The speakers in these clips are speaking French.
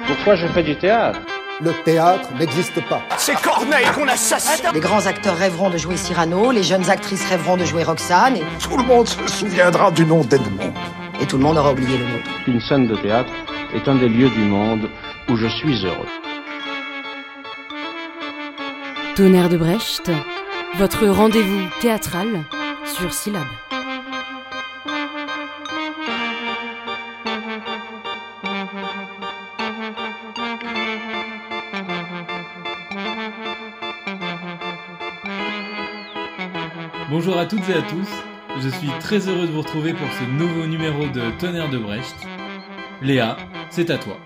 Pourquoi je fais du théâtre ? Le théâtre n'existe pas. C'est Corneille qu'on assassine. Les grands acteurs rêveront de jouer Cyrano, les jeunes actrices rêveront de jouer Roxane, et Tout le monde se souviendra du nom d'Edmond. tout le monde aura oublié le nôtre. Une scène de théâtre est un des lieux du monde où je suis heureux. Tonnerre de Brecht, votre rendez-vous théâtral sur Syllab. Bonjour à toutes et à tous, je suis très heureux de vous retrouver pour ce nouveau numéro de Tonnerre de Brecht. Léa, c'est à toi.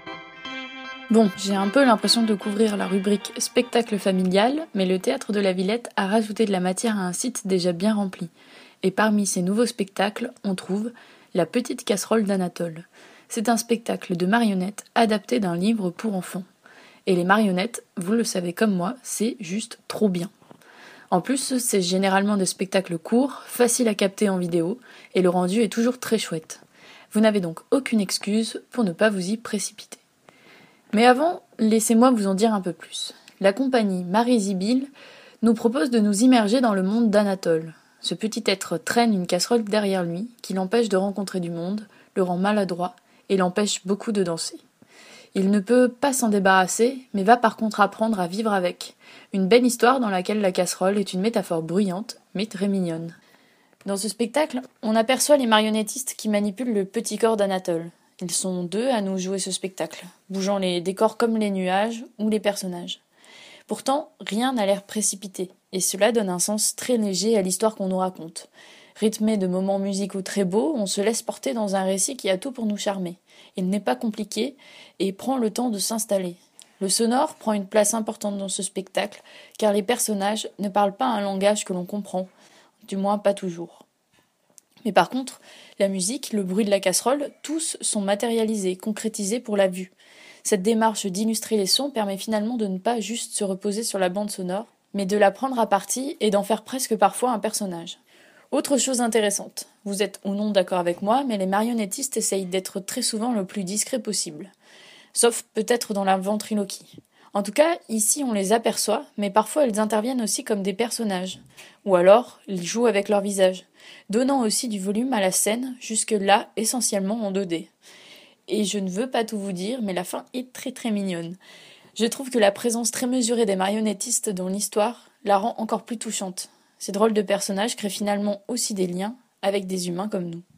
Bon, j'ai un peu l'impression de couvrir la rubrique spectacle familial, mais le Théâtre de la Villette a rajouté de la matière à un site déjà bien rempli. Et parmi ces nouveaux spectacles, on trouve La Petite Casserole d'Anatole. C'est un spectacle de marionnettes adapté d'un livre pour enfants. Et les marionnettes, vous le savez comme moi, c'est juste trop bien. En plus, c'est généralement des spectacles courts, faciles à capter en vidéo, et le rendu est toujours très chouette. Vous n'avez donc aucune excuse pour ne pas vous y précipiter. Mais avant, laissez-moi vous en dire un peu plus. La compagnie Marie Zibil nous propose de nous immerger dans le monde d'Anatole. Ce petit être traîne une casserole derrière lui, qui l'empêche de rencontrer du monde, le rend maladroit, et l'empêche beaucoup de danser. Il ne peut pas s'en débarrasser, mais va par contre apprendre à vivre avec. Une belle histoire dans laquelle la casserole est une métaphore bruyante, mais très mignonne. Dans ce spectacle, on aperçoit les marionnettistes qui manipulent le petit corps d'Anatole. Ils sont deux à nous jouer ce spectacle, bougeant les décors comme les nuages ou les personnages. Pourtant, rien n'a l'air précipité, et cela donne un sens très léger à l'histoire qu'on nous raconte. Rythmé de moments musicaux très beaux, on se laisse porter dans un récit qui a tout pour nous charmer. Il n'est pas compliqué et prend le temps de s'installer. Le sonore prend une place importante dans ce spectacle, car les personnages ne parlent pas un langage que l'on comprend, du moins pas toujours. Mais par contre, la musique, le bruit de la casserole, tous sont matérialisés, concrétisés pour la vue. Cette démarche d'illustrer les sons permet finalement de ne pas juste se reposer sur la bande sonore, mais de la prendre à partie et d'en faire presque parfois un personnage. Autre chose intéressante, vous êtes ou non d'accord avec moi, mais les marionnettistes essayent d'être très souvent le plus discret possible. Sauf peut-être dans la ventriloquie. En tout cas, ici on les aperçoit, mais parfois ils interviennent aussi comme des personnages. Ou alors, ils jouent avec leur visage, donnant aussi du volume à la scène, jusque-là essentiellement en 2D. Et je ne veux pas tout vous dire, mais la fin est très très mignonne. Je trouve que la présence très mesurée des marionnettistes dans l'histoire la rend encore plus touchante. Ces drôles de personnages créent finalement aussi des liens avec des humains comme nous.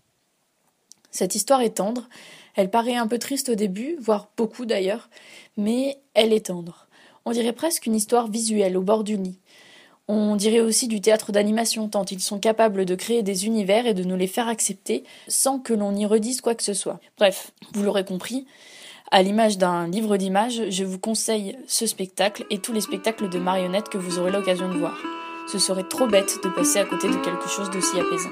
Cette histoire est tendre, elle paraît un peu triste au début, voire beaucoup d'ailleurs, mais elle est tendre. On dirait presque une histoire visuelle au bord du lit. On dirait aussi du théâtre d'animation, tant ils sont capables de créer des univers et de nous les faire accepter sans que l'on y redise quoi que ce soit. Bref, vous l'aurez compris, à l'image d'un livre d'images, je vous conseille ce spectacle et tous les spectacles de marionnettes que vous aurez l'occasion de voir. Ce serait trop bête de passer à côté de quelque chose d'aussi apaisant.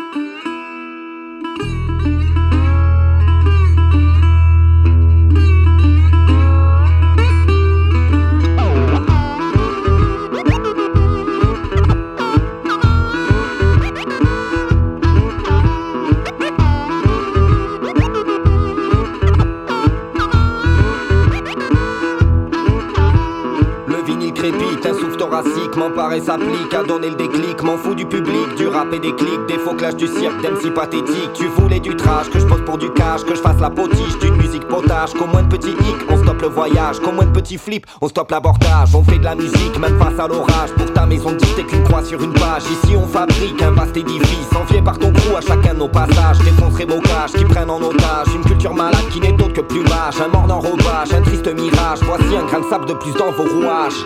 M'emparer s'applique à donner le déclic. M'en fous du public, du rap et des clics, des faux clashs du cirque, d'MC pathétique. Tu voulais du trash, que je pose pour du cash, que je fasse la potiche d'une musique potage. Qu'au moins de petits hicks, on stoppe le voyage. Qu'au moins de petits flips, on stoppe l'abordage. On fait de la musique, même face à l'orage. Pour ta maison de t'es qu'une croix sur une page. Ici on fabrique un vaste édifice, envié par ton crew à chacun de nos passages. Défoncerai mocages qui prennent en otage une culture malade qui n'est autre que plumage. Un mort d'enrobage, un triste mirage. Voici un grain de sable de plus dans vos rouages.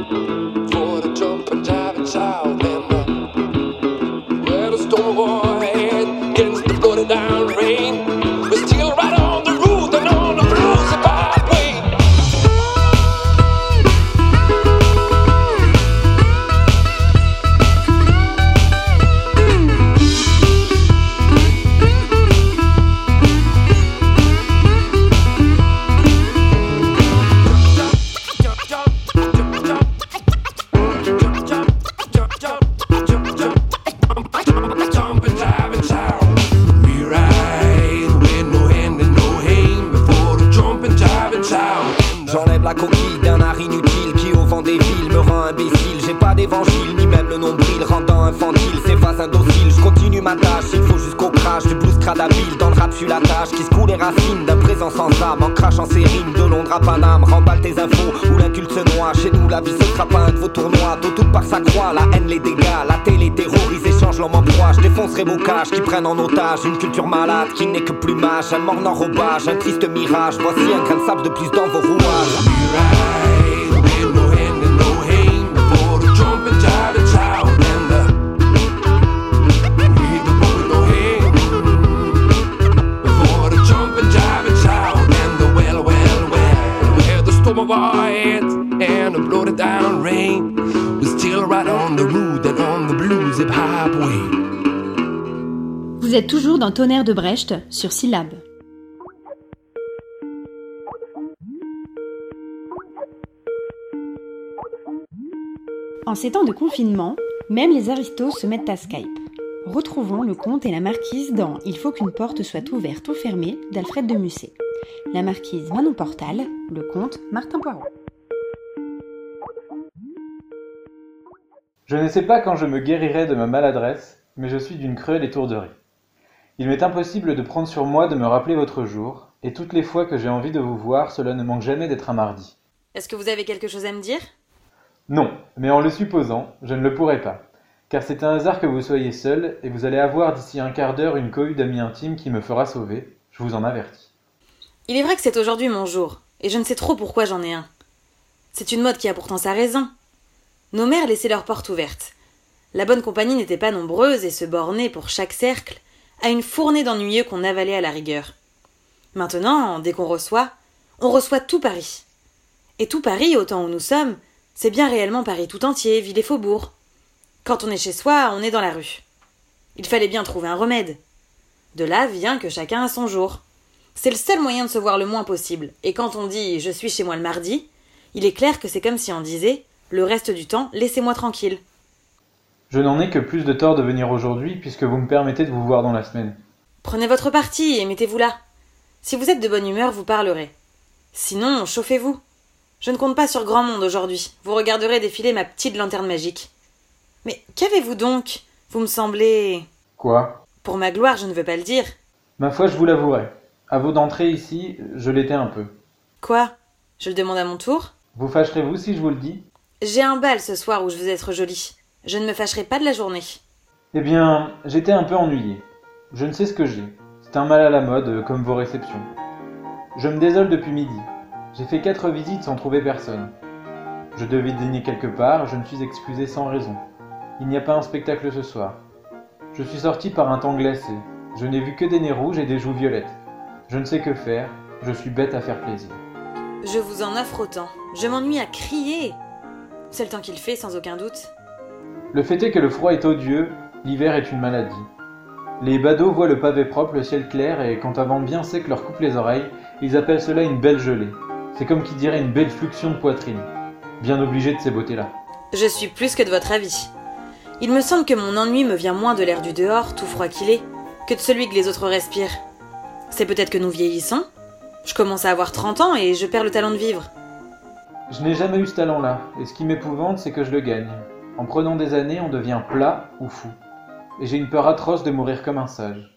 Boy par-dessus la tâche qui secoue les racines d'un présent sans âme. En crachant ses rimes de Londres à Paname. Remballe tes infos où l'inculte se noie. Chez nous la vie se sera pas un de vos tournois. Tôt toute part sa croix, la haine les dégâts. La télé terrorise, échange l'homme en proie. Je défoncerai vos cages qui prennent en otage une culture malade qui n'est que plumage. Un mort enrobage, un triste mirage. Voici un grain de sable de plus dans vos rouages. Of our heads and a bloated down rain. We're still right on the road and on the blues hip hop way. Vous êtes toujours dans Tonnerre de Brecht sur Syllabe. En ces temps de confinement, même les aristos se mettent à Skype. Retrouvons le comte et la marquise dans Il faut qu'une porte soit ouverte ou fermée d'Alfred de Musset. La marquise Manon Portal, le comte Martin Poirot. Je ne sais pas quand je me guérirai de ma maladresse, mais je suis d'une cruelle étourderie. Il m'est impossible de prendre sur moi de me rappeler votre jour, et toutes les fois que j'ai envie de vous voir, cela ne manque jamais d'être un mardi. Est-ce que vous avez quelque chose à me dire ? Non, mais en le supposant, je ne le pourrai pas. Car c'est un hasard que vous soyez seul, et vous allez avoir d'ici un quart d'heure une cohue d'amis intimes qui me fera sauver, je vous en avertis. Il est vrai que c'est aujourd'hui mon jour, et je ne sais trop pourquoi j'en ai un. C'est une mode qui a pourtant sa raison. Nos mères laissaient leurs portes ouvertes. La bonne compagnie n'était pas nombreuse et se bornait, pour chaque cercle, à une fournée d'ennuyeux qu'on avalait à la rigueur. Maintenant, dès qu'on reçoit, on reçoit tout Paris. Et tout Paris, au temps où nous sommes, c'est bien réellement Paris tout entier, ville et faubourg. Quand on est chez soi, on est dans la rue. Il fallait bien trouver un remède. De là vient que chacun a son jour. C'est le seul moyen de se voir le moins possible. Et quand on dit « je suis chez moi le mardi », il est clair que c'est comme si on disait « le reste du temps, laissez-moi tranquille ». Je n'en ai que plus de tort de venir aujourd'hui puisque vous me permettez de vous voir dans la semaine. Prenez votre parti et mettez-vous là. Si vous êtes de bonne humeur, vous parlerez. Sinon, chauffez-vous. Je ne compte pas sur grand monde aujourd'hui. Vous regarderez défiler ma petite lanterne magique. Mais qu'avez-vous donc ? Vous me semblez... Quoi ? Pour ma gloire, je ne veux pas le dire. Ma foi, je vous l'avouerai. À vos d'entrée ici, je l'étais un peu. Quoi ? Je le demande à mon tour ? Vous fâcherez-vous si je vous le dis ? J'ai un bal ce soir où je veux être jolie. Je ne me fâcherai pas de la journée. Eh bien, j'étais un peu ennuyé. Je ne sais ce que j'ai. C'est un mal à la mode, comme vos réceptions. Je me désole depuis midi. J'ai fait 4 visites sans trouver personne. Je devais dîner quelque part, je me suis excusé sans raison. Il n'y a pas un spectacle ce soir. Je suis sorti par un temps glacé. Je n'ai vu que des nez rouges et des joues violettes. Je ne sais que faire, je suis bête à faire plaisir. Je vous en offre autant. Je m'ennuie à crier. C'est le temps qu'il fait, sans aucun doute. Le fait est que le froid est odieux, l'hiver est une maladie. Les badauds voient le pavé propre, le ciel clair, et quand un vent bien sec leur coupe les oreilles, ils appellent cela une belle gelée. C'est comme qui dirait une belle fluxion de poitrine. Bien obligé de ces beautés-là. Je suis plus que de votre avis. Il me semble que mon ennui me vient moins de l'air du dehors, tout froid qu'il est, que de celui que les autres respirent. C'est peut-être que nous vieillissons. Je commence à avoir 30 ans et je perds le talent de vivre. Je n'ai jamais eu ce talent-là, et ce qui m'épouvante, c'est que je le gagne. En prenant des années, on devient plat ou fou. Et j'ai une peur atroce de mourir comme un sage.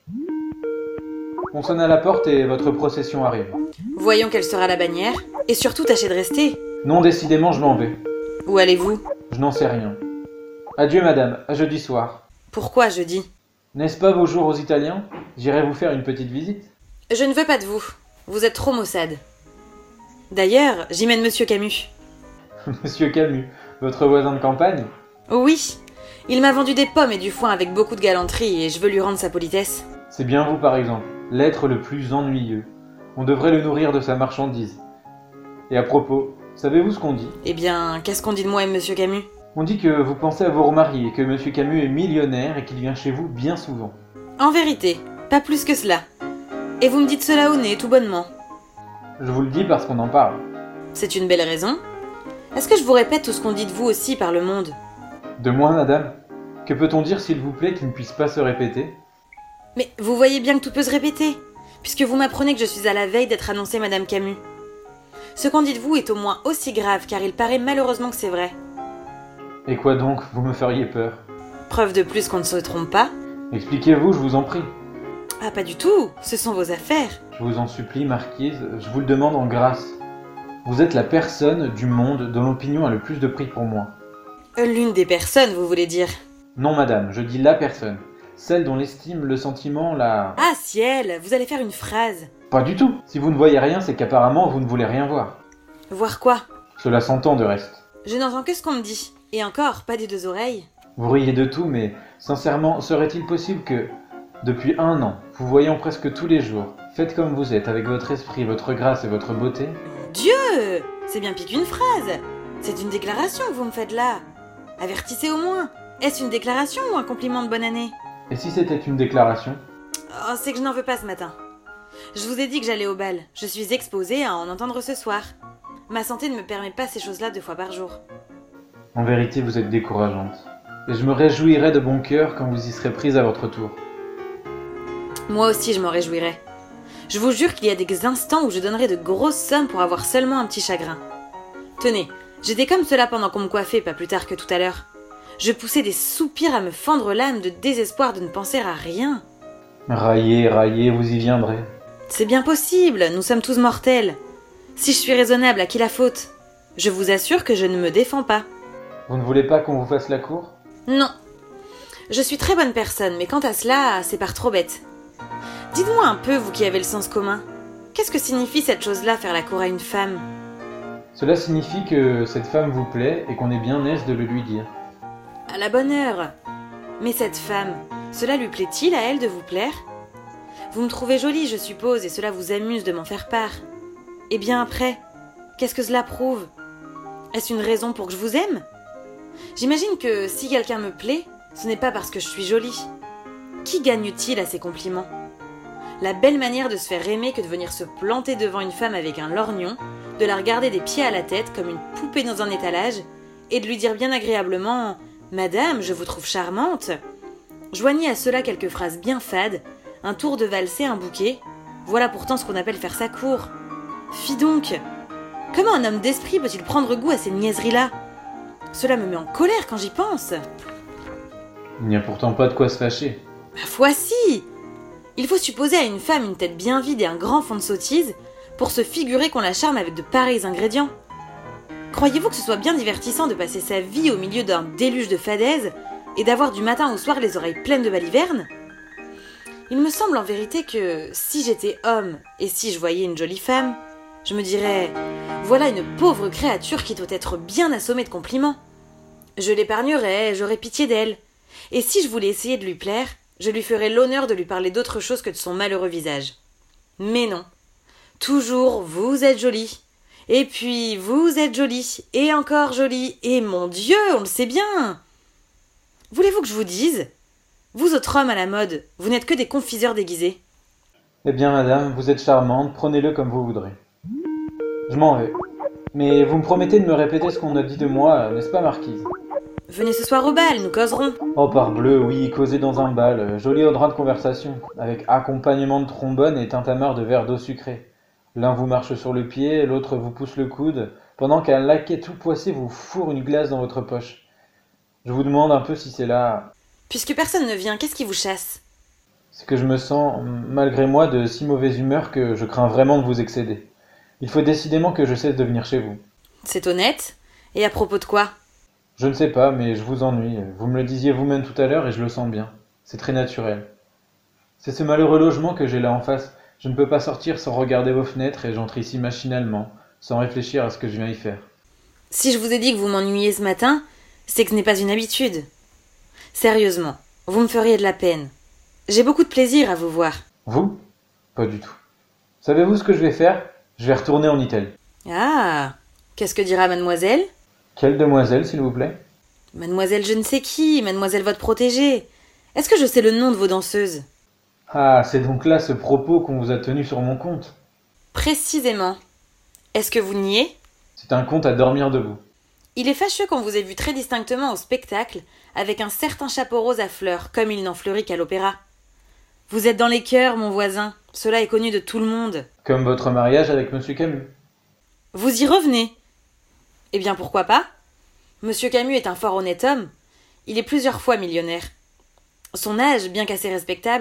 On sonne à la porte et votre procession arrive. Voyons quelle sera la bannière, et surtout tâchez de rester. Non, décidément, je m'en vais. Où allez-vous ? Je n'en sais rien. Adieu madame, à jeudi soir. Pourquoi jeudi ? N'est-ce pas vos jours aux Italiens ? J'irai vous faire une petite visite. Je ne veux pas de vous. Vous êtes trop maussade. D'ailleurs, j'y mène Monsieur Camus. Monsieur Camus, votre voisin de campagne ? Oui, il m'a vendu des pommes et du foin avec beaucoup de galanterie et je veux lui rendre sa politesse. C'est bien vous par exemple, l'être le plus ennuyeux. On devrait le nourrir de sa marchandise. Et à propos, savez-vous ce qu'on dit ? Eh bien, qu'est-ce qu'on dit de moi et Monsieur Camus ? On dit que vous pensez à vous remarier, que Monsieur Camus est millionnaire et qu'il vient chez vous bien souvent. En vérité, pas plus que cela. Et vous me dites cela au nez, tout bonnement. Je vous le dis parce qu'on en parle. C'est une belle raison. Est-ce que je vous répète tout ce qu'on dit de vous aussi par le monde ? De moi, madame ? Que peut-on dire, s'il vous plaît, qui ne puisse pas se répéter ? Mais vous voyez bien que tout peut se répéter, puisque vous m'apprenez que je suis à la veille d'être annoncée Madame Camus. Ce qu'on dit de vous est au moins aussi grave, car il paraît malheureusement que c'est vrai. Et quoi donc ? Vous me feriez peur ? Preuve de plus qu'on ne se trompe pas. Expliquez-vous, je vous en prie. Ah, pas du tout, ce sont vos affaires. Je vous en supplie, marquise, je vous le demande en grâce. Vous êtes la personne du monde dont l'opinion a le plus de prix pour moi. L'une des personnes, vous voulez dire? Non, madame, je dis la personne. Celle dont l'estime, le sentiment, la... Ah, ciel, vous allez faire une phrase. Pas du tout. Si vous ne voyez rien, c'est qu'apparemment vous ne voulez rien voir. Voir quoi? Cela s'entend de reste. Je n'entends que ce qu'on me dit. Et encore, pas des deux oreilles. Vous riez de tout, mais sincèrement, serait-il possible que, depuis 1 an, vous voyant presque tous les jours, faites comme vous êtes, avec votre esprit, votre grâce et votre beauté? Mon Dieu! C'est bien pis qu'une phrase. C'est une déclaration que vous me faites là. Avertissez au moins. Est-ce une déclaration ou un compliment de bonne année? Et si c'était une déclaration? Oh, c'est que je n'en veux pas ce matin. Je vous ai dit que j'allais au bal. Je suis exposée à en entendre ce soir. Ma santé ne me permet pas ces choses-là 2 fois par jour. En vérité, vous êtes décourageante. Et je me réjouirai de bon cœur quand vous y serez prise à votre tour. Moi aussi, je m'en réjouirai. Je vous jure qu'il y a des instants où je donnerai de grosses sommes pour avoir seulement un petit chagrin. Tenez, j'étais comme cela pendant qu'on me coiffait, pas plus tard que tout à l'heure. Je poussais des soupirs à me fendre l'âme de désespoir de ne penser à rien. Raillez, raillez, vous y viendrez. C'est bien possible, nous sommes tous mortels. Si je suis raisonnable, à qui la faute? Je vous assure que je ne me défends pas. Vous ne voulez pas qu'on vous fasse la cour? Non. Je suis très bonne personne, mais quant à cela, c'est par trop bête. Dites-moi un peu, vous qui avez le sens commun. Qu'est-ce que signifie cette chose-là, faire la cour à une femme? Cela signifie que cette femme vous plaît et qu'on est bien aise de le lui dire. À la bonne heure. Mais cette femme, cela lui plaît-il à elle de vous plaire? Vous me trouvez jolie, je suppose, et cela vous amuse de m'en faire part. Et bien après, qu'est-ce que cela prouve? Est-ce une raison pour que je vous aime? J'imagine que si quelqu'un me plaît, ce n'est pas parce que je suis jolie. Qui gagne-t-il à ces compliments? La belle manière de se faire aimer que de venir se planter devant une femme avec un lorgnon, de la regarder des pieds à la tête comme une poupée dans un étalage, et de lui dire bien agréablement « Madame, je vous trouve charmante ». Joignez à cela quelques phrases bien fades, un tour de valse et un bouquet, voilà pourtant ce qu'on appelle faire sa cour. Fi donc! Comment un homme d'esprit peut-il prendre goût à ces niaiseries-là? Cela me met en colère quand j'y pense. Il n'y a pourtant pas de quoi se fâcher. Ma foi si! Il faut supposer à une femme une tête bien vide et un grand fond de sottise pour se figurer qu'on la charme avec de pareils ingrédients. Croyez-vous que ce soit bien divertissant de passer sa vie au milieu d'un déluge de fadaises et d'avoir du matin au soir les oreilles pleines de balivernes? Il me semble en vérité que si j'étais homme et si je voyais une jolie femme, je me dirais « Voilà une pauvre créature qui doit être bien assommée de compliments. » Je l'épargnerais, j'aurais pitié d'elle. Et si je voulais essayer de lui plaire, je lui ferais l'honneur de lui parler d'autre chose que de son malheureux visage. Mais non. Toujours vous êtes jolie. Et puis vous êtes jolie. Et encore jolie. Et mon Dieu, on le sait bien. Voulez-vous que je vous dise? Vous autres hommes à la mode, vous n'êtes que des confiseurs déguisés. Eh bien, madame, vous êtes charmante, prenez-le comme vous voudrez. Je m'en vais. Mais vous me promettez de me répéter ce qu'on a dit de moi, n'est-ce pas, marquise? Venez ce soir au bal, nous causerons. Oh, parbleu, oui, causer dans un bal, joli audran de conversation, avec accompagnement de trombone et tintamarre de verre d'eau sucrée. L'un vous marche sur le pied, l'autre vous pousse le coude, pendant qu'un laquais tout poissé vous fourre une glace dans votre poche. Je vous demande un peu si c'est là... Puisque personne ne vient, qu'est-ce qui vous chasse? C'est que je me sens, malgré moi, de si mauvaise humeur que je crains vraiment de vous excéder. Il faut décidément que je cesse de venir chez vous. C'est honnête. Et à propos de quoi? Je ne sais pas, mais je vous ennuie. Vous me le disiez vous-même tout à l'heure et je le sens bien. C'est très naturel. C'est ce malheureux logement que j'ai là en face. Je ne peux pas sortir sans regarder vos fenêtres et j'entre ici machinalement, sans réfléchir à ce que je viens y faire. Si je vous ai dit que vous m'ennuyiez ce matin, c'est que ce n'est pas une habitude. Sérieusement, vous me feriez de la peine. J'ai beaucoup de plaisir à vous voir. Vous? Pas du tout. Savez-vous ce que je vais faire? Je vais retourner en Italie. Ah, qu'est-ce que dira mademoiselle? Quelle demoiselle, s'il vous plaît? Mademoiselle je ne sais qui, mademoiselle votre protégée. Est-ce que je sais le nom de vos danseuses? Ah, c'est donc là ce propos qu'on vous a tenu sur mon compte. Précisément. Est-ce que vous niez? C'est un compte à dormir debout. Il est fâcheux qu'on vous ait vu très distinctement au spectacle, avec un certain chapeau rose à fleurs, comme il n'en fleurit qu'à l'opéra. Vous êtes dans les cœurs, mon voisin. Cela est connu de tout le monde. Comme votre mariage avec Monsieur Camus. Vous y revenez. Eh bien, pourquoi pas? Monsieur Camus est un fort honnête homme. Il est plusieurs fois millionnaire. Son âge, bien qu'assez respectable,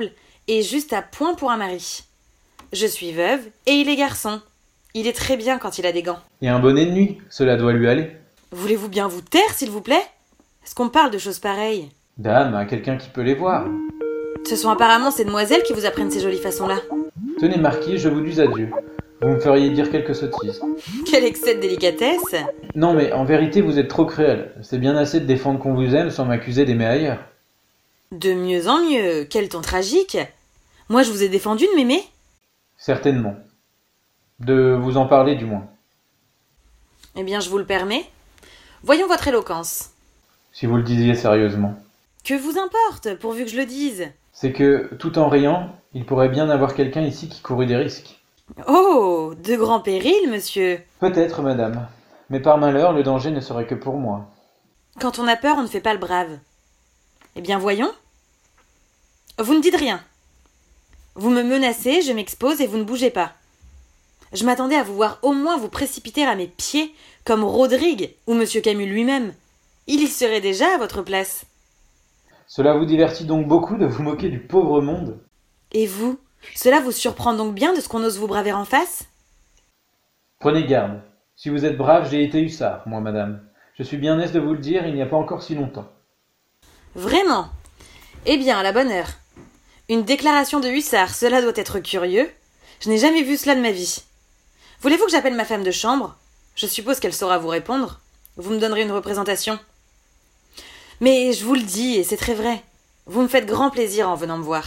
et juste à point pour un mari. Je suis veuve et il est garçon. Il est très bien quand il a des gants. Et un bonnet de nuit, cela doit lui aller. Voulez-vous bien vous taire, s'il vous plaît? Est-ce qu'on parle de choses pareilles? Dame, à quelqu'un qui peut les voir. Ce sont apparemment ces demoiselles qui vous apprennent ces jolies façons-là. Tenez, marquis, je vous dis adieu. Vous me feriez dire quelques sottises. Quel excès de délicatesse! Non, mais en vérité, vous êtes trop cruel. C'est bien assez de défendre qu'on vous aime sans m'accuser d'aimer ailleurs. De mieux en mieux. Quel ton tragique! Moi, je vous ai défendu de m'aimer? Certainement. De vous en parler, du moins. Eh bien, je vous le permets. Voyons votre éloquence. Si vous le disiez sérieusement. Que vous importe, pourvu que je le dise? C'est que, tout en riant, il pourrait bien avoir quelqu'un ici qui courut des risques. Oh, de grands périls, monsieur. Peut-être, madame. Mais par malheur, le danger ne serait que pour moi. Quand on a peur, on ne fait pas le brave. Eh bien, voyons. Vous ne dites rien. Vous me menacez, je m'expose et vous ne bougez pas. Je m'attendais à vous voir au moins vous précipiter à mes pieds, comme Rodrigue ou monsieur Camus lui-même. Il y serait déjà à votre place. Cela vous divertit donc beaucoup de vous moquer du pauvre monde? Et vous? Cela vous surprend donc bien de ce qu'on ose vous braver en face? Prenez garde. Si vous êtes brave, j'ai été hussard, moi, madame. Je suis bien aise de vous le dire, il n'y a pas encore si longtemps. Vraiment? Eh bien, à la bonne heure. Une déclaration de hussard, cela doit être curieux. Je n'ai jamais vu cela de ma vie. Voulez-vous que j'appelle ma femme de chambre? Je suppose qu'elle saura vous répondre. Vous me donnerez une représentation. Mais je vous le dis, et c'est très vrai. Vous me faites grand plaisir en venant me voir.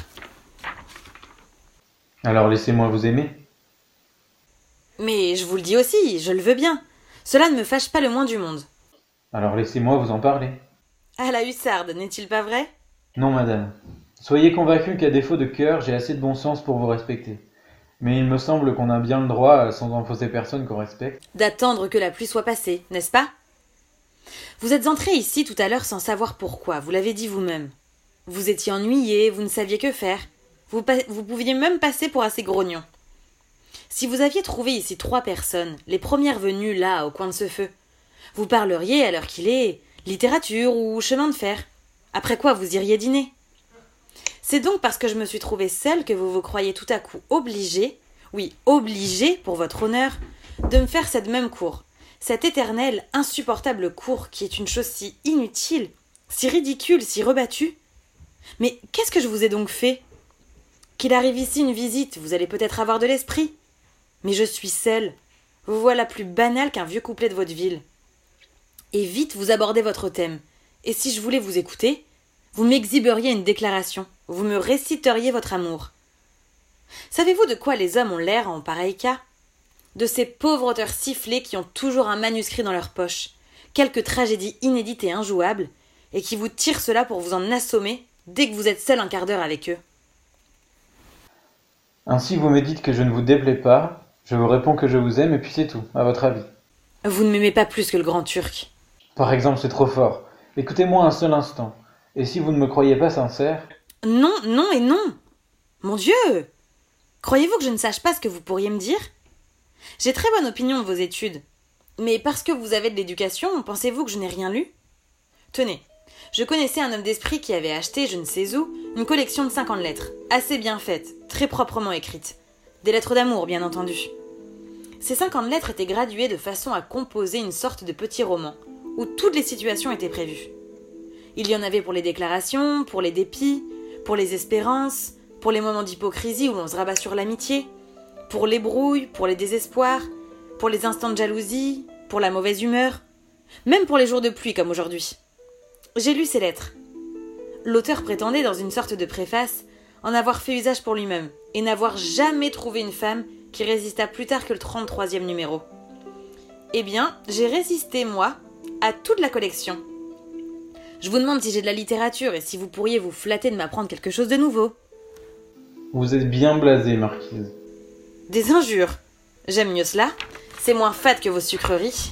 Alors laissez-moi vous aimer. Mais je vous le dis aussi, je le veux bien. Cela ne me fâche pas le moins du monde. Alors laissez-moi vous en parler. À la hussarde, n'est-il pas vrai? Non, madame. Soyez convaincue qu'à défaut de cœur, j'ai assez de bon sens pour vous respecter. Mais il me semble qu'on a bien le droit, sans enfoncer personne qu'on respecte, d'attendre que la pluie soit passée, n'est-ce pas? Vous êtes entré ici tout à l'heure sans savoir pourquoi, vous l'avez dit vous-même. Vous étiez ennuyé, vous ne saviez que faire. Vous pouviez même passer pour assez grognon. Si vous aviez trouvé ici 3 personnes, les premières venues là, au coin de ce feu, vous parleriez à l'heure qu'il est, littérature ou chemin de fer. Après quoi vous iriez dîner. C'est donc parce que je me suis trouvée seule que vous vous croyez tout à coup obligé, oui, obligé pour votre honneur, de me faire cette même cour, cette éternelle, insupportable cour qui est une chose si inutile, si ridicule, si rebattue. Mais qu'est-ce que je vous ai donc fait? Qu'il arrive ici une visite, vous allez peut-être avoir de l'esprit. Mais je suis seule. Vous voilà plus banal qu'un vieux couplet de vaudeville. Et vite vous abordez votre thème. Et si je voulais vous écouter, vous m'exhiberiez une déclaration, vous me réciteriez votre amour. Savez-vous de quoi les hommes ont l'air en pareil cas? De ces pauvres auteurs sifflés qui ont toujours un manuscrit dans leur poche, quelque tragédie inédite et injouable, et qui vous tirent cela pour vous en assommer dès que vous êtes seul un quart d'heure avec eux. Ainsi vous me dites que je ne vous déplais pas, je vous réponds que je vous aime et puis c'est tout, à votre avis. Vous ne m'aimez pas plus que le grand Turc. Par exemple, c'est trop fort. Écoutez-moi un seul instant. Et si vous ne me croyez pas sincère... Non, non et non. Mon Dieu! Croyez-vous que je ne sache pas ce que vous pourriez me dire? J'ai très bonne opinion de vos études. Mais parce que vous avez de l'éducation, pensez-vous que je n'ai rien lu? Tenez, je connaissais un homme d'esprit qui avait acheté, je ne sais où, une collection de 50 lettres, assez bien faites, très proprement écrites. Des lettres d'amour, bien entendu. Ces 50 lettres étaient graduées de façon à composer une sorte de petit roman, où toutes les situations étaient prévues. Il y en avait pour les déclarations, pour les dépits, pour les espérances, pour les moments d'hypocrisie où l'on se rabat sur l'amitié, pour les brouilles, pour les désespoirs, pour les instants de jalousie, pour la mauvaise humeur, même pour les jours de pluie comme aujourd'hui. J'ai lu ces lettres. L'auteur prétendait, dans une sorte de préface, en avoir fait usage pour lui-même, et n'avoir jamais trouvé une femme qui résista plus tard que le 33e numéro. Eh bien, j'ai résisté, moi, à toute la collection. Je vous demande si j'ai de la littérature et si vous pourriez vous flatter de m'apprendre quelque chose de nouveau. Vous êtes bien blasée, marquise. Des injures. J'aime mieux cela. C'est moins fade que vos sucreries.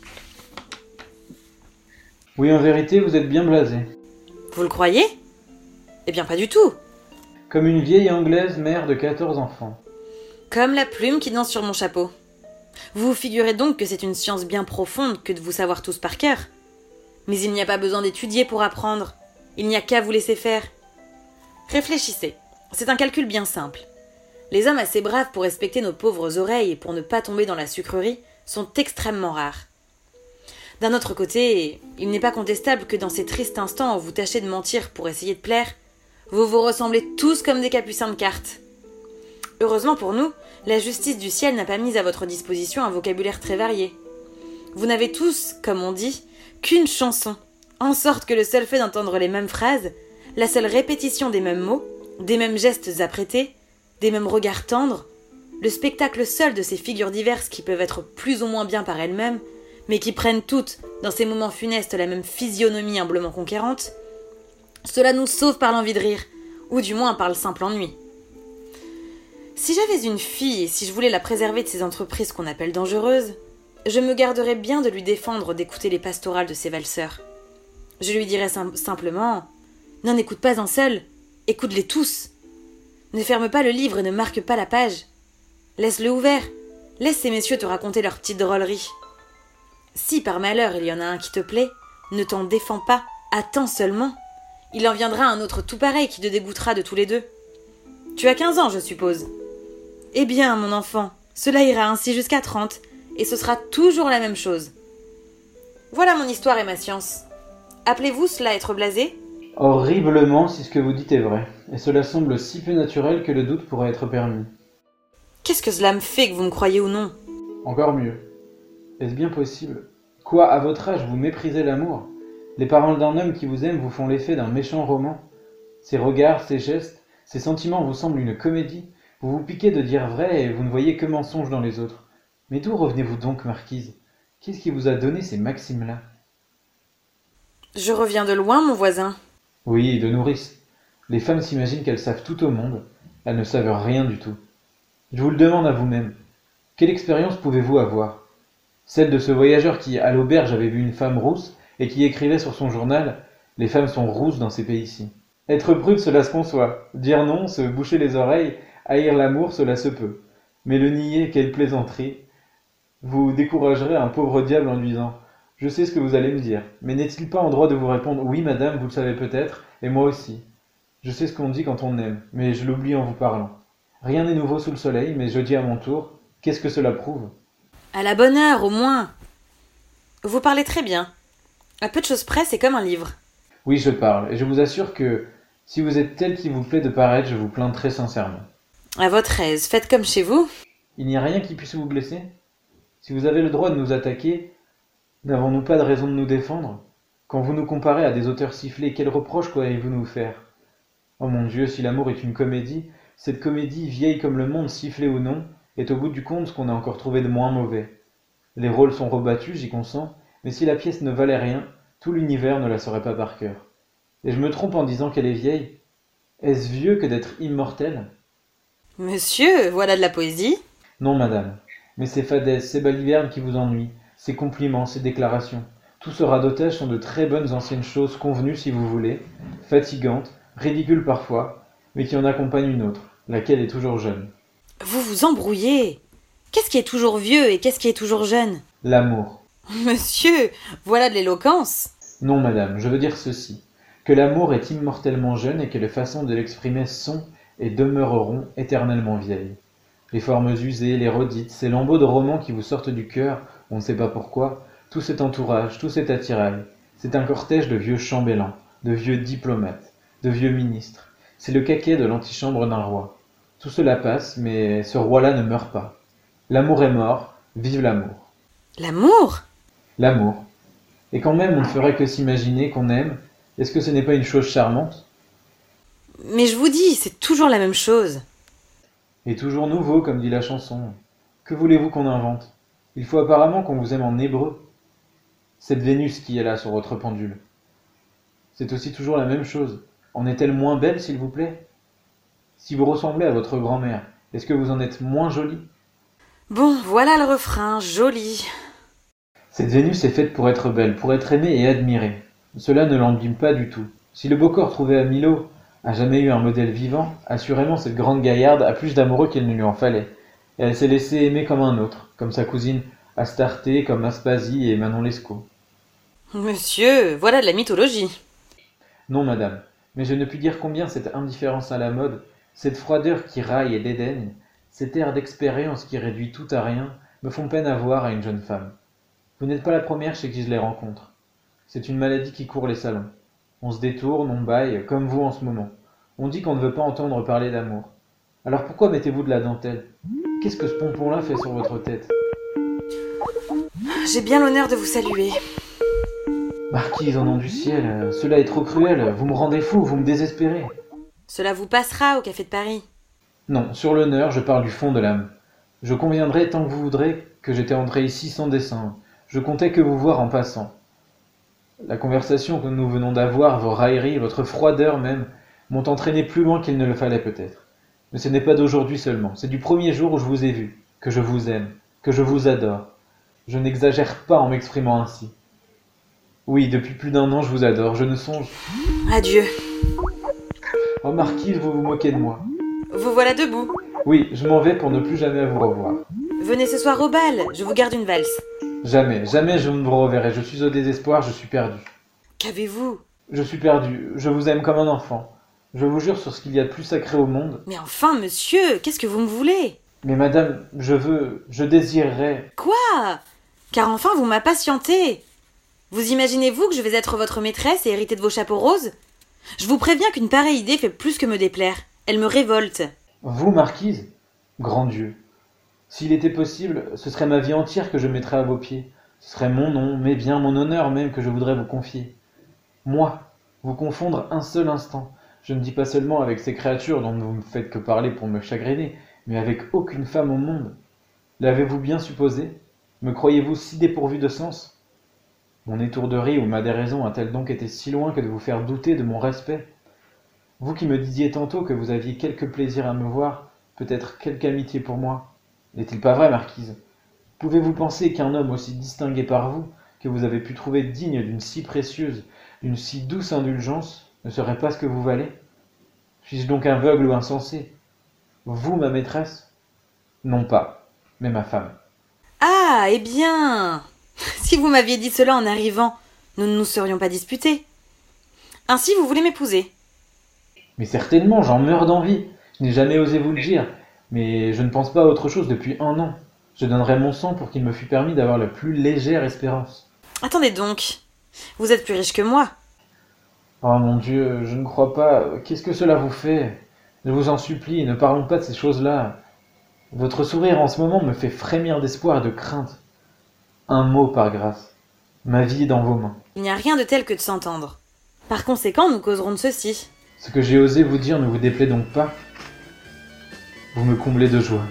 Oui, en vérité, vous êtes bien blasée. Vous le croyez? Eh bien, pas du tout. Comme une vieille Anglaise mère de 14 enfants. Comme la plume qui danse sur mon chapeau. Vous vous figurez donc que c'est une science bien profonde que de vous savoir tous par cœur. Mais il n'y a pas besoin d'étudier pour apprendre. Il n'y a qu'à vous laisser faire. Réfléchissez. C'est un calcul bien simple. Les hommes assez braves pour respecter nos pauvres oreilles et pour ne pas tomber dans la sucrerie sont extrêmement rares. D'un autre côté, il n'est pas contestable que dans ces tristes instants où vous tâchez de mentir pour essayer de plaire, vous vous ressemblez tous comme des capucins de cartes. Heureusement pour nous, la justice du ciel n'a pas mis à votre disposition un vocabulaire très varié. Vous n'avez tous, comme on dit, qu'une chanson, en sorte que le seul fait d'entendre les mêmes phrases, la seule répétition des mêmes mots, des mêmes gestes apprêtés, des mêmes regards tendres, le spectacle seul de ces figures diverses qui peuvent être plus ou moins bien par elles-mêmes, mais qui prennent toutes, dans ces moments funestes, la même physionomie humblement conquérante, cela nous sauve par l'envie de rire, ou du moins par le simple ennui. Si j'avais une fille et si je voulais la préserver de ces entreprises qu'on appelle dangereuses, je me garderais bien de lui défendre d'écouter les pastorales de ces valseurs. Je lui dirais simplement « N'en écoute pas un seul, écoute-les tous. Ne ferme pas le livre et ne marque pas la page. Laisse-le ouvert, laisse ces messieurs te raconter leurs petites drôleries. Si par malheur il y en a un qui te plaît, ne t'en défends pas, attends seulement. Il en viendra un autre tout pareil qui te dégoûtera de tous les deux. Tu as 15 ans, je suppose. Eh bien, mon enfant, cela ira ainsi jusqu'à 30, et ce sera toujours la même chose. Voilà mon histoire et ma science. Appelez-vous cela être blasé ? Horriblement, si ce que vous dites est vrai, et cela semble si peu naturel que le doute pourrait être permis. Qu'est-ce que cela me fait que vous me croyez ou non ? Encore mieux. Est-ce bien possible ? Quoi, à votre âge, vous méprisez l'amour ? Les paroles d'un homme qui vous aime vous font l'effet d'un méchant roman. Ses regards, ses gestes, ses sentiments vous semblent une comédie. Vous vous piquez de dire vrai et vous ne voyez que mensonges dans les autres. Mais d'où revenez-vous donc, marquise ? Qu'est-ce qui vous a donné ces maximes-là ? Je reviens de loin, mon voisin. Oui, de nourrice. Les femmes s'imaginent qu'elles savent tout au monde. Elles ne savent rien du tout. Je vous le demande à vous-même. Quelle expérience pouvez-vous avoir ? Celle de ce voyageur qui, à l'auberge, avait vu une femme rousse et qui écrivait sur son journal « Les femmes sont rousses dans ces pays-ci ». Être prude, cela se conçoit. Dire non, se boucher les oreilles, haïr l'amour, cela se peut. Mais le nier, quelle plaisanterie. Vous découragerez un pauvre diable en lui disant « Je sais ce que vous allez me dire, mais n'est-il pas en droit de vous répondre « Oui, madame, vous le savez peut-être, et moi aussi ». Je sais ce qu'on dit quand on aime, mais je l'oublie en vous parlant. Rien n'est nouveau sous le soleil, mais je dis à mon tour, qu'est-ce que cela prouve ? À la bonne heure, au moins. Vous parlez très bien. À peu de choses près, c'est comme un livre. Oui, je parle, et je vous assure que, si vous êtes tel qu'il vous plaît de paraître, je vous plains très sincèrement. À votre aise, faites comme chez vous. Il n'y a rien qui puisse vous blesser ? Si vous avez le droit de nous attaquer, n'avons-nous pas de raison de nous défendre ? Quand vous nous comparez à des auteurs sifflés, quels reproches pourriez-vous nous faire ? Oh mon Dieu, si l'amour est une comédie, cette comédie, vieille comme le monde, sifflée ou non, est au bout du compte ce qu'on a encore trouvé de moins mauvais. Les rôles sont rebattus, j'y consens, mais si la pièce ne valait rien, tout l'univers ne la saurait pas par cœur. Et je me trompe en disant qu'elle est vieille ? Est-ce vieux que d'être immortel ? Monsieur, voilà de la poésie. Non, madame, mais ces fadaises, ces balivernes qui vous ennuient, ces compliments, ces déclarations, tout ce radotage sont de très bonnes anciennes choses convenues si vous voulez, fatigantes, ridicules parfois, mais qui en accompagnent une autre, laquelle est toujours jeune. Vous vous embrouillez. Qu'est-ce qui est toujours vieux et qu'est-ce qui est toujours jeune ? L'amour. Monsieur, voilà de l'éloquence. Non, madame, je veux dire ceci, que l'amour est immortellement jeune et que les façons de l'exprimer sont et demeureront éternellement vieilles. Les formes usées, les redites, ces lambeaux de romans qui vous sortent du cœur, on ne sait pas pourquoi, tout cet entourage, tout cet attirail, c'est un cortège de vieux chambellans, de vieux diplomates, de vieux ministres. C'est le caquet de l'antichambre d'un roi. Tout cela passe, mais ce roi-là ne meurt pas. L'amour est mort, vive l'amour. L'amour ? L'amour. Et quand même on ne ferait que s'imaginer qu'on aime, est-ce que ce n'est pas une chose charmante ? Mais je vous dis, c'est toujours la même chose. Et toujours nouveau, comme dit la chanson. Que voulez-vous qu'on invente ? Il faut apparemment qu'on vous aime en hébreu. Cette Vénus qui est là sur votre pendule. C'est aussi toujours la même chose. En est-elle moins belle, s'il vous plaît ? Si vous ressemblez à votre grand-mère, est-ce que vous en êtes moins jolie ? Bon, voilà le refrain, joli. Cette Vénus est faite pour être belle, pour être aimée et admirée. Cela ne l'enduime pas du tout. Si le beau corps trouvé à Milo a jamais eu un modèle vivant, assurément cette grande gaillarde a plus d'amoureux qu'il ne lui en fallait. Et elle s'est laissée aimer comme un autre, comme sa cousine Astarté, comme Aspasie et Manon Lescaut. Monsieur, voilà de la mythologie. Non, madame, mais je ne puis dire combien cette indifférence à la mode, Cette froideur qui raille et dédaigne, cet air d'expérience qui réduit tout à rien, me font peine à voir à une jeune femme. Vous n'êtes pas la première chez qui je les rencontre. C'est une maladie qui court les salons. On se détourne, on bâille, comme vous en ce moment. On dit qu'on ne veut pas entendre parler d'amour. Alors pourquoi mettez-vous de la dentelle? Qu'est-ce que ce pompon-là fait sur votre tête? J'ai bien l'honneur de vous saluer. Marquise, au nom du ciel, cela est trop cruel. Vous me rendez fou, vous me désespérez. Cela vous passera au Café de Paris. Non, sur l'honneur, je parle du fond de l'âme. Je conviendrai tant que vous voudrez que j'étais entré ici sans dessein. Je comptais que vous voir en passant. La conversation que nous venons d'avoir, vos railleries, votre froideur même, m'ont entraîné plus loin qu'il ne le fallait peut-être. Mais ce n'est pas d'aujourd'hui seulement, c'est du premier jour où je vous ai vu, que je vous aime, que je vous adore. Je n'exagère pas en m'exprimant ainsi. Oui, depuis plus d'1 an, je vous adore, je ne songe... Adieu. Oh Marquise, vous vous moquez de moi. Vous voilà debout. Oui, je m'en vais pour ne plus jamais vous revoir. Venez ce soir au bal, je vous garde une valse. Jamais, jamais je ne vous reverrai, je suis au désespoir, je suis perdu. Qu'avez-vous? Je suis perdu, je vous aime comme un enfant. Je vous jure sur ce qu'il y a de plus sacré au monde. Mais enfin, monsieur, qu'est-ce que vous me voulez? Mais madame, je désirerais... Quoi? Car enfin, vous m'impatientez. Vous imaginez-vous que je vais être votre maîtresse et hériter de vos chapeaux roses? Je vous préviens qu'une pareille idée fait plus que me déplaire. Elle me révolte. Vous, marquise? Grand Dieu. S'il était possible, ce serait ma vie entière que je mettrais à vos pieds. Ce serait mon nom, mes biens, mon honneur même que je voudrais vous confier. Moi, vous confondre un seul instant. Je ne dis pas seulement avec ces créatures dont vous ne faites que parler pour me chagriner, mais avec aucune femme au monde. L'avez-vous bien supposé? Me croyez-vous si dépourvu de sens? Mon étourderie ou ma déraison a-t-elle donc été si loin que de vous faire douter de mon respect? Vous qui me disiez tantôt que vous aviez quelque plaisir à me voir, peut-être quelque amitié pour moi. N'est-il pas vrai, marquise? Pouvez-vous penser qu'un homme aussi distingué par vous, que vous avez pu trouver digne d'une si précieuse, d'une si douce indulgence, ne serait pas ce que vous valez? Suis-je donc aveugle ou insensé? Vous, ma maîtresse? Non pas, mais ma femme. Ah, eh bien, si vous m'aviez dit cela en arrivant, nous ne nous serions pas disputés. Ainsi, vous voulez m'épouser? Mais certainement, j'en meurs d'envie. Je n'ai jamais osé vous le dire, mais je ne pense pas à autre chose depuis 1 an. Je donnerais mon sang pour qu'il me fût permis d'avoir la plus légère espérance. Attendez donc, vous êtes plus riche que moi. Oh mon Dieu, je ne crois pas. Qu'est-ce que cela vous fait? Je vous en supplie, ne parlons pas de ces choses-là. Votre sourire en ce moment me fait frémir d'espoir et de crainte. Un mot par grâce. Ma vie est dans vos mains. Il n'y a rien de tel que de s'entendre. Par conséquent, nous causerons de ceci. Ce que j'ai osé vous dire ne vous déplaît donc pas? Vous me comblez de joie.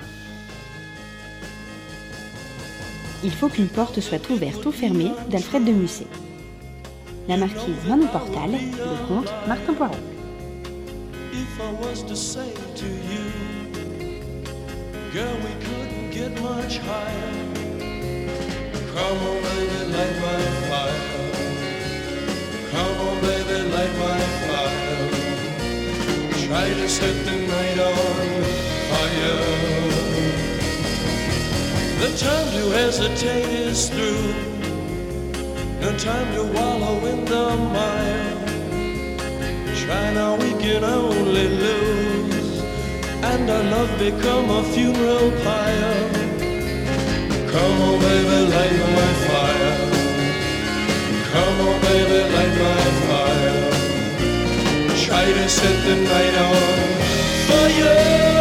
Il faut qu'une porte soit ouverte ou fermée d'Alfred de Musset. La marquise Manon Portal, le comte Martin Poirot. If I was to say to you, girl, we couldn't get much higher. Come on, baby, light my fire. Come on, baby, light my fire. Try to set the night on fire. The time to hesitate is through. No time to wallow in the mire. Try now, we can only lose, and our love become a funeral pyre. Come on, baby, light my fire. Come on, baby, light my fire. Try to set the night on fire.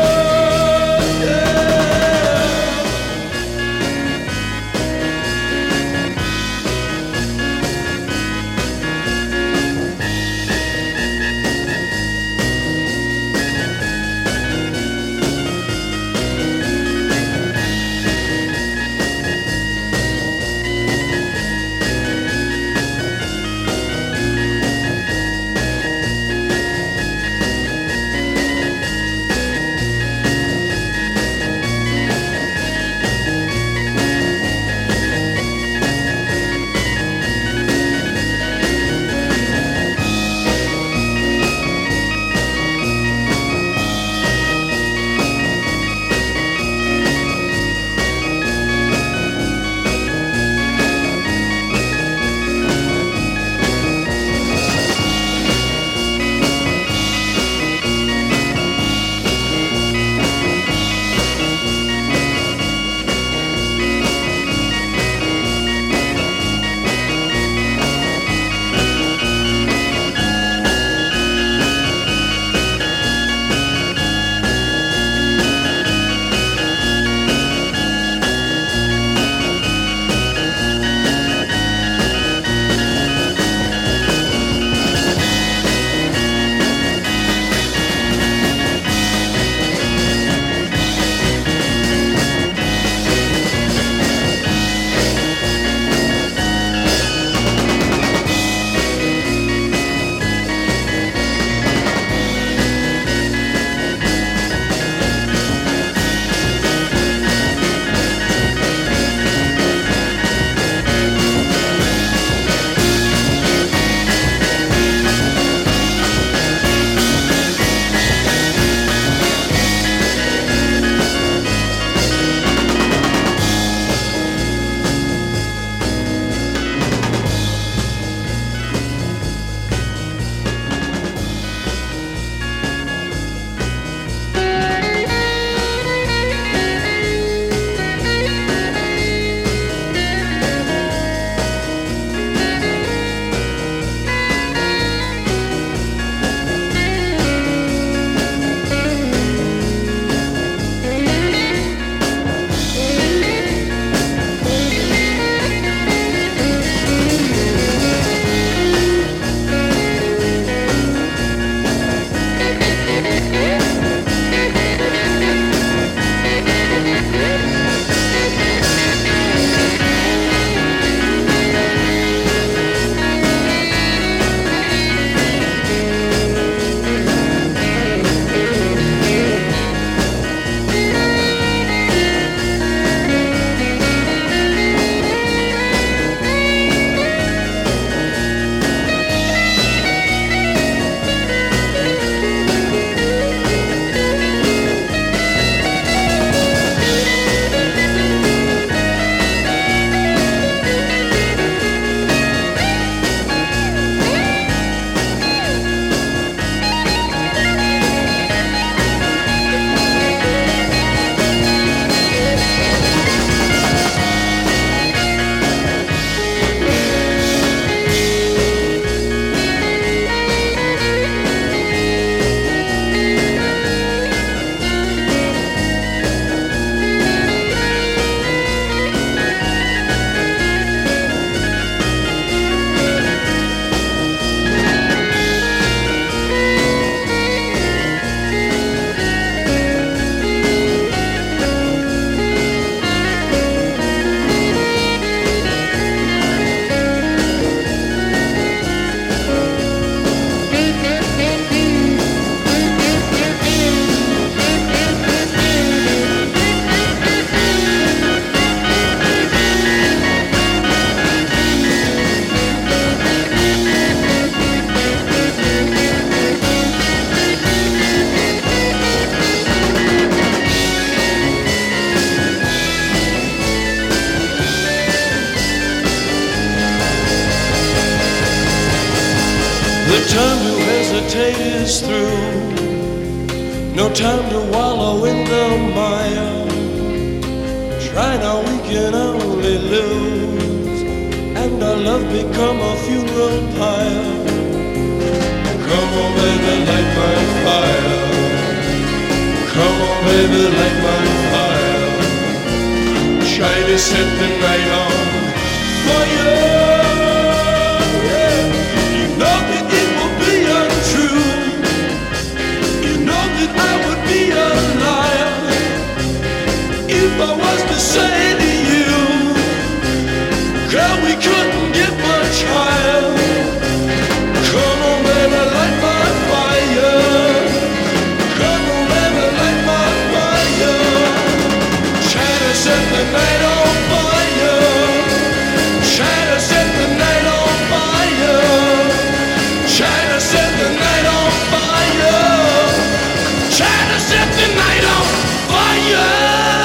hesitate is through. No time to wallow in the mire. Try now, we can only lose, and our love become a funeral pyre. Come on, baby, light my fire. Come on, baby, light my fire. Try to set the night on fire. Yeah. You know that it will be untrue. You know that I would be a liar if I was to say to you, girl, we couldn't get much higher. Come on, baby, light my fire. Come on, baby, light my fire. Try to set the night on fire. Try to set the night on fire. Try to set the night on fire. Try to set the night on fire.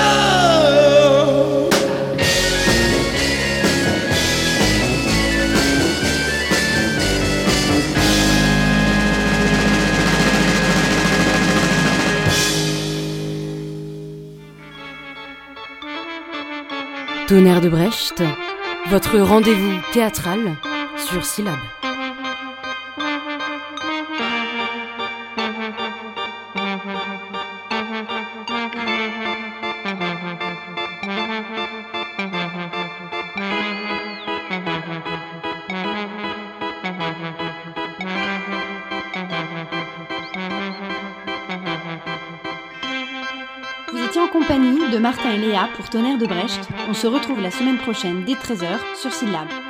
Tonnerre de Brecht, votre rendez-vous théâtral sur Syllab. Vous étiez en compagnie de Martin et Léa pour Tonnerre de Brecht. On se retrouve la semaine prochaine dès 13h sur Syllab.